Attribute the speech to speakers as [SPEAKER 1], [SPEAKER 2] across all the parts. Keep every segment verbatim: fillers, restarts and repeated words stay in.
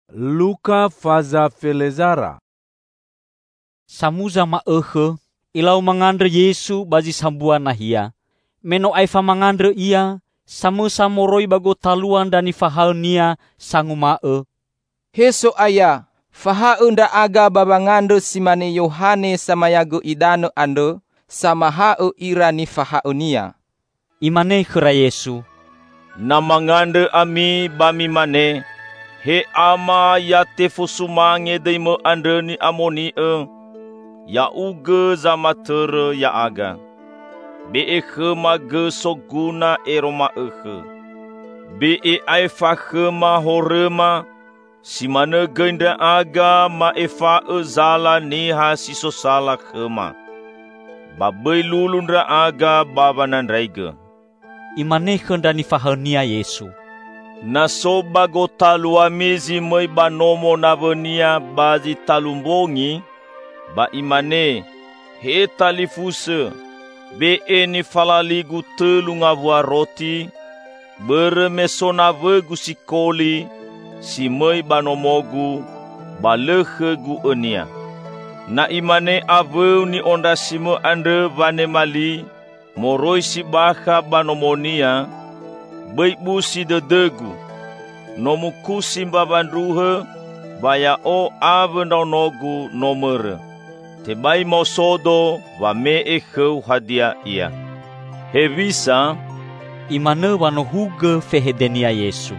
[SPEAKER 1] Luka faza felezara.
[SPEAKER 2] Samuza maeuhe, ilau mangandre Yesu baji sambuan nahia. Meno aifa mangandre ia, samu samoroi bago taluan dani fahalnia sangu mae.
[SPEAKER 3] Heso aya, faha unda aga babangandre simane Yohane samayago idano ando, sama hao irani faha unia.
[SPEAKER 2] Imane khera Yesu.
[SPEAKER 4] Namangandre ami bami mane, he ama ya tefusumange deimo andre ni amoni e, ya uge zama tere ya aga. Be e khema ge soguna eroma ehe. Be e aifa khema horema, simane genda aga ma efa e zala neha siso sala khema. Babai lulundra aga babanan raiga.
[SPEAKER 2] Imane khendani fahalnia Yesu.
[SPEAKER 4] Naso bago talua mezi moi banomo navenia bazi talumbongi, ba imane he talifuse, be eni falaligu telunga vua roti, beremesona vegu sikoli, si moi banomogu, balehegu enia. Na imane aveu ni onda simo ande vanemali, moroi si baha banomonia, beibu si dedegu, nomuku simba bandruhe, baya o ave nogu nomere. Tebai mosodo va me ekheu hadia ia. Hevisa,
[SPEAKER 2] imane wano huge fehedenia Yesu.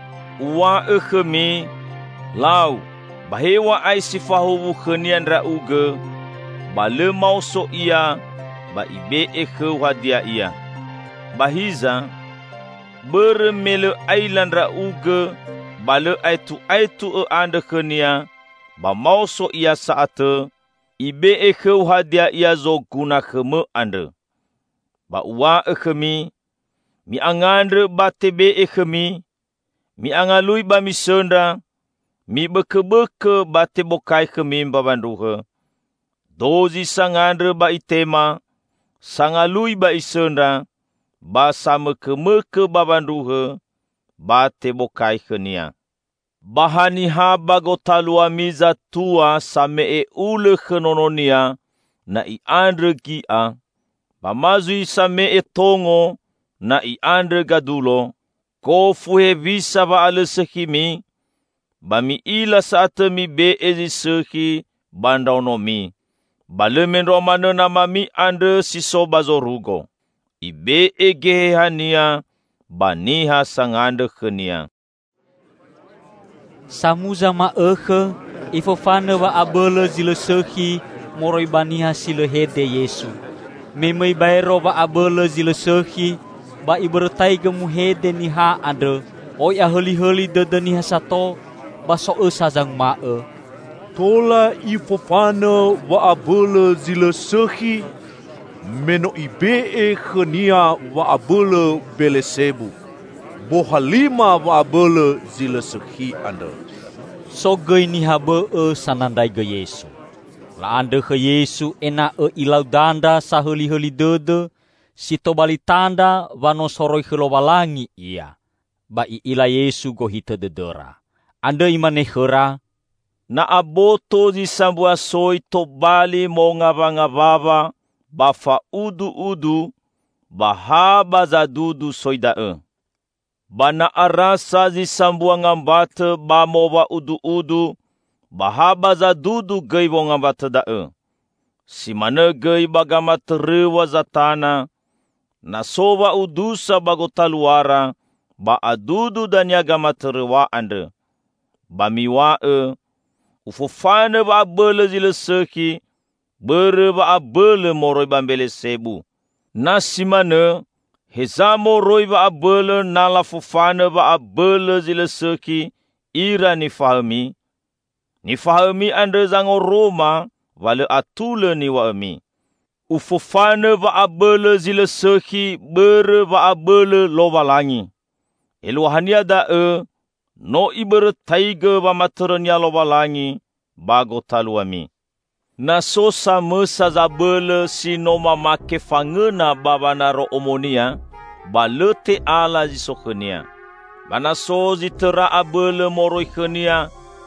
[SPEAKER 4] Ua ekhemi, lau, bahewa ai sifahu khenian ra uge, bale mauso ia, ba ibe ekheu hadia ia. Bahiza, beremele ailan ra uge, bale aitu aitu e ande khenia, ba mauso ia saate, ibe ekheu hadia ia zo guna kheme ande. Ba ua ekhemi, mi angandre ba tebe ekhemi, mi angalui ba mi senda, mi beke-beke ba tebokai khemi babanduhe. Dozi sangandre ba itema, sangalui ba isenda, ba sameke-meke babanduhe, ba tebokai khenia. Bahani ha bago talua miza tua same e ule khenononia na i andre gia. Bamazui same e tongo na i andre gadulo. Ko fuhe visa ba ale sekimi. Bami ila saate mi be ezi seki bandaunomi. Balemen romane nama mi andre siso bazorugo. Ibe egehe hania baniha sangande khenia.
[SPEAKER 2] Samuza maeuhe, ifofane wa abele zile sehi, moroi baniha sile hede Yesu. Memei baero wa abele zile sehi, ba ibertai gemu hede niha ande, oi aheli-heli dede niha sato, ba soe sazang mae.
[SPEAKER 1] Tola ifofane wa abele zile sehi, meno ibe e khenia wa abele Belesebu. Bohalima wa abele zile sehi ande.
[SPEAKER 2] So gei ni habe e sanandai ge Yesu. La ande ke Yesu ena e ilau danda saheli-heli dede, sito bali tanda wano soroi helowalangi ia. Ba i ila Yesu go hite dedera. Ande imane khera,
[SPEAKER 4] na aboto di sambua soi to bali mo ngava-ngavava, bafa udu-udu, bahaba zadudu soidae. Bana arasa zi sambua ngambate ba mowa udu-udu, bahaba zadudu gei wo ngambate dae. Simane gei bagama terewa zatana, na sowa udusa bago taluara, ba adudu dan yagama terewa ande. Bamiwae, ufofane ba abele zile seki, bere ba abele moroi bambele sebu. Na simane, hezamo roi ba abele nala fofane ba abele zile seki, ira ni fahami. Ni fahami ande zango Roma, wale atule ni waemi. Ufofane ba abele zile seki, bere ba abele lowalangi. Eluahania dae, no ibere taige ba materenia lowalangi, bago taluami. Na sosa mesa zabele si no mamake fangena babana ro omonia, balete ala zisokhenia. Bana sozi tera abele moroi khenia,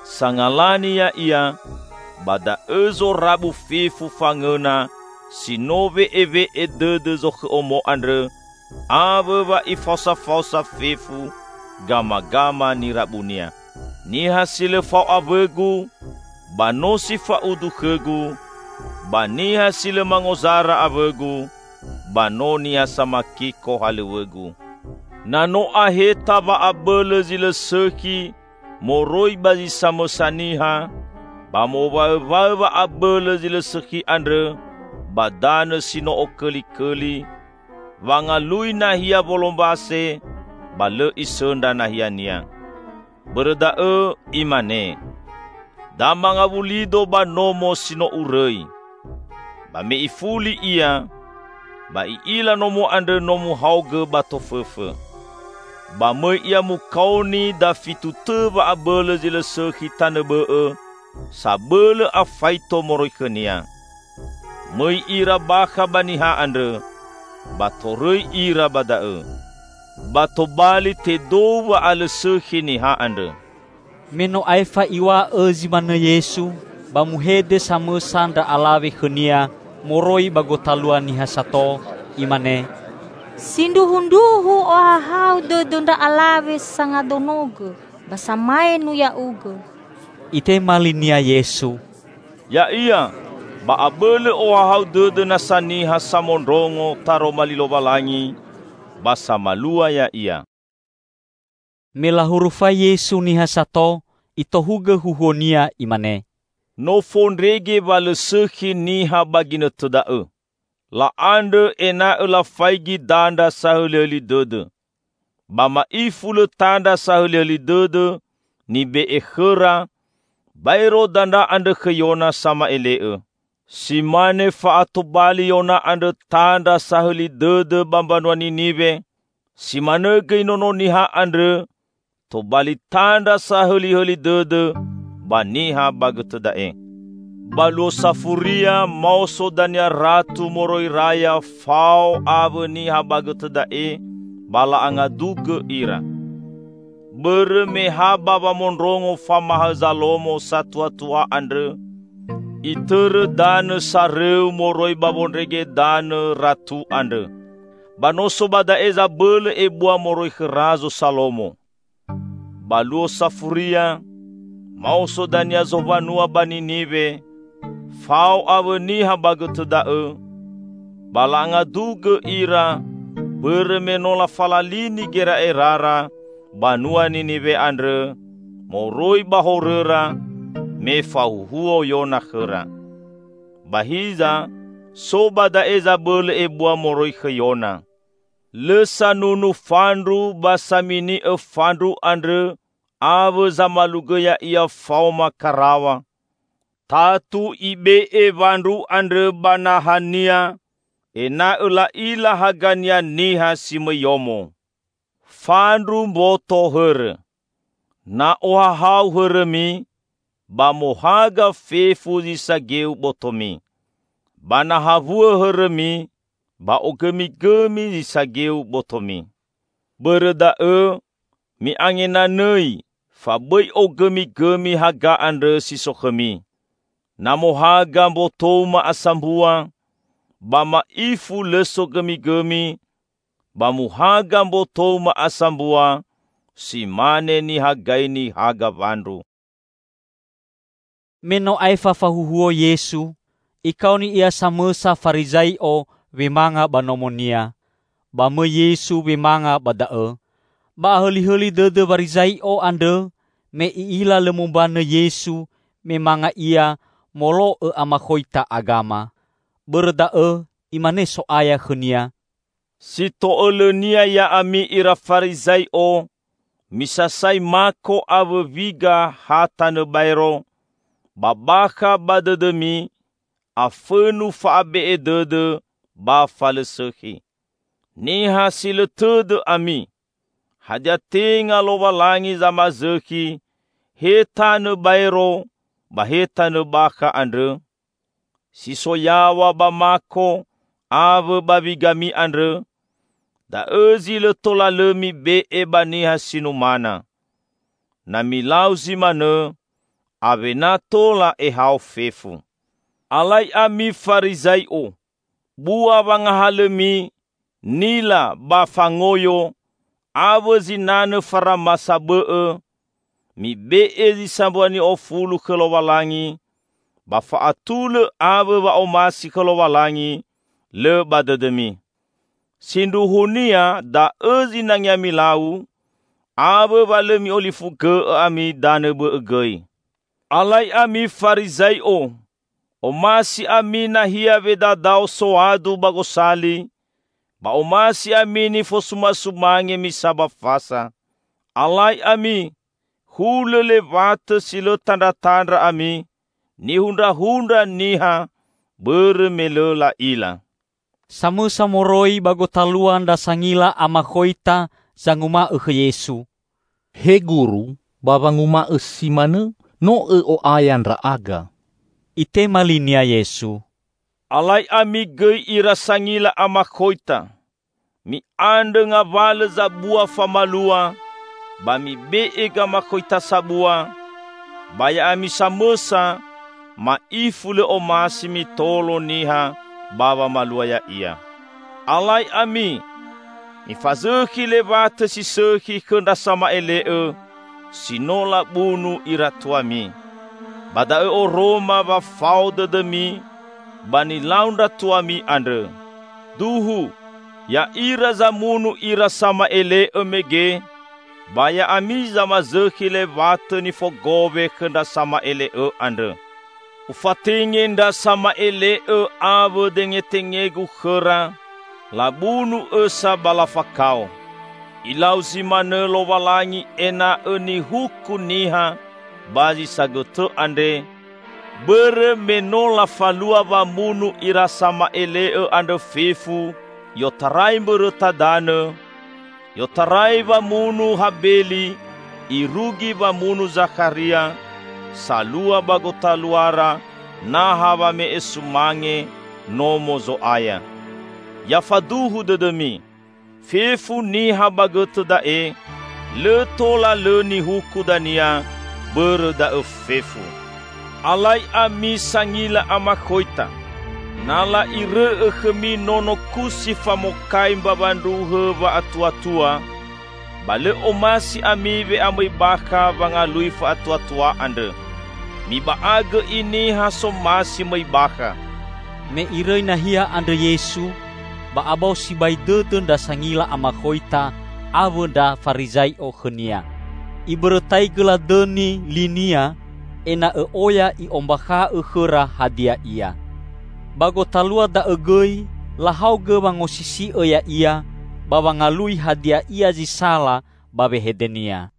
[SPEAKER 4] sangalani ya ia, bada ezo rabu fefu fangena, sinove eve edede zo keomo andre, ave ba ifausa-fausa fefu, gama-gama ni rabunia. Ni hasile fau abegu, bano si faudu kegu, bani hasile mangozara abegu, bano ni hasamaki ko halewegu. Nano aheta ba abele zile seki, moroi bazi samosaniha, ba moba ba abele zile seki andre, badane sino okeli-keli, wangalui nahia bolombase, bale isenda nahia nia. Berdae imane, damang abulido ba nomo sino urei, ba me ifuli ia, ba iila nomo andre nomo hauge ba tofefe, ba me ia mukauni da fitute ba abele zile seki tanebee, sabele afaito moroi kenia. Me ira baka baniha andre, ba torei ira badae. Bato bali te doba ale sehi ni ha ande.
[SPEAKER 2] Meno aifa iwa ezi mana Yesu, ba muhede sama sandra alawe khenia, moroi bagotalua ni hasato, imane.
[SPEAKER 5] Sinduhunduhu oha hau dodonda alawe sangadonoge, basamae nu ya uge.
[SPEAKER 2] Ite malinia Yesu.
[SPEAKER 4] Ya iya, ba abele oha hau dodona saniha samondrongo taro malilobalangi, basa malua ya ia.
[SPEAKER 2] Mela hurufa Yesu ni hasato, ito huge huhonia imane.
[SPEAKER 4] No fondrege bale sehi niha bagina tudae. La ande ena ela faigi danda sahuleli dode. Bama ifule tanda sahuleli dode, ni be ekhera, bairo danda ande kheyona sama elee. Simane faato bali yona ande tanda sahuli dede bambanwani nibe. Simane geinono niha andre, to bali tanda sahuli huli dede, baniha bagetedae. Baluo safuria mauso dania ratu moroi raya fau ave niha bagetedae, bala angaduge ira. Bere meha baba monrongo famaha zalomo satua-tua andre, itere dane sareu moroi babonrege dane ratu ande. Banoso bada eza bele ebua moroi kherazo salomo. Baluo safuria, mauso dania zovanua bani nive, fau ave niha bagetedae, balanga duge ira, bere menola falalini gera erara, banua ninive andre, moroi bahorera, me fahuhuo yona khera. Bahiza, soba da eza bele ebua moroi kheyona. Lesa nunu fandru basamini e fandru andre, ave zamalugeya ia fauma karawa. Tatu ibe e vandru andre banahania, ena ula ila hagania niha simeyomo. Fandru mboto here, na ohahau here mi, ba mohaga fefu zisageu botomi. Bana havua heremi, ba ogemi-gemi zisageu botomi. Bereda e, mi angena nei, fa boi ogemi-gemi haga andre sisokhemi. Na mohaga mbotoma asambua, ba maifu leso gemi-gemi, ba muhaga mbotoma asambua, simane ni hagaini haga vandru.
[SPEAKER 2] Meno aifa fahuhuo Yesu, ikau ni ia samesa farizai o wemanga banomonia. Ba me Yesu wemanga badae. Ba heli-heli dede barizai o ande, me iila lemumbane Yesu, memanga ia molo e amakhoita agama. Berdae imane so aya khenia.
[SPEAKER 4] Si toolenia ya ami ira farizai o, misasai mako ave viga hatane bairo, babaka badedemi, afenu faabe edede, ba falesehi. Niha sile tede ami, hadia tenga lowalangi zamazehi, hetane bairo, ba hetane baka andre, sisoyawa ba mako, ave babigami andre, da ezile tola lemi be eba niha sinumana. Na milau zimane, avena tola e hao fefu. Alai ami Farizai o, bua bangahalemi, nila ba fangoyo, awe zinane faramasa bee, mi bee zisambuani o fulu kelowalangi, ba faatule awe ba omasi kelowalangi, le badedemi. Sinduhunia da ezi nangya milau, awe balemi olifu ge ami dane beegei. Alai ami Farizai o, omasi ami na hia vedadao soadu bagosali, ba omasi ami ni fosuma-sumange misaba fasa. Alai ami, hule levate silo tanda-tanda ami, ni hunda-hunda niha, beremelela ila.
[SPEAKER 2] Samu samoroi bago taluan da sangila ama koita zanguma e Yesu.
[SPEAKER 1] He guru, babanguma e simane, no e o ayan ra aga.
[SPEAKER 2] Ite malinia Yesu.
[SPEAKER 4] Alai ami gei ira sangila ama koita. Mi ande ngavale za bua famalua, ba mi bee gama koita sabua, baya ami samosa, ma ifule omasi mi tolo niha, baba malua ya ia. Alai ami, mi fazeki levate si seki kenda sama elee, sinola bunu ira tuami. Bada e o Roma ba faude demi, bani launda tuami andre. Duhu, ya ira zamunu ira sama ele emege, baya ami zama zeki levate ni fogove kenda sama ele e andre. Ufatinge nda sama ele e ave denge tengegu khera, labunu esa balafakao. Ilau zimane lo walangi ena eni huku niha, bazi sagoto ande, bere menola falua va munu ira sama ele e ande fefu, yotarai beretadane, yotarai va munu Habeli, irugi va munu Zakaria, salua bagotaluara, naha me esumange, nomo zoaya. Yafaduhu dedemi, fefu niha bagoto dae, le tola le ni huku dania, bere da e fefu. Alai ami sangila ama koita, nala ire e kemi nono kusi famokai babanduhe va atua-tua, bale omasi ami ve amai baka vangalui fa atua-tua ande. Mi baage ini haso masi mai baka.
[SPEAKER 2] Me irei nahia ande Yesu, ba abau si baideten da sangila ama koita, awe da Farizai o khenia. Iberetai geladeni linia, ena e oya i ombaka e khera hadia ia. Bago talua da egei, lahau ge bangosisi e ya ia, babangalui hadia ia zisala babe hedenia.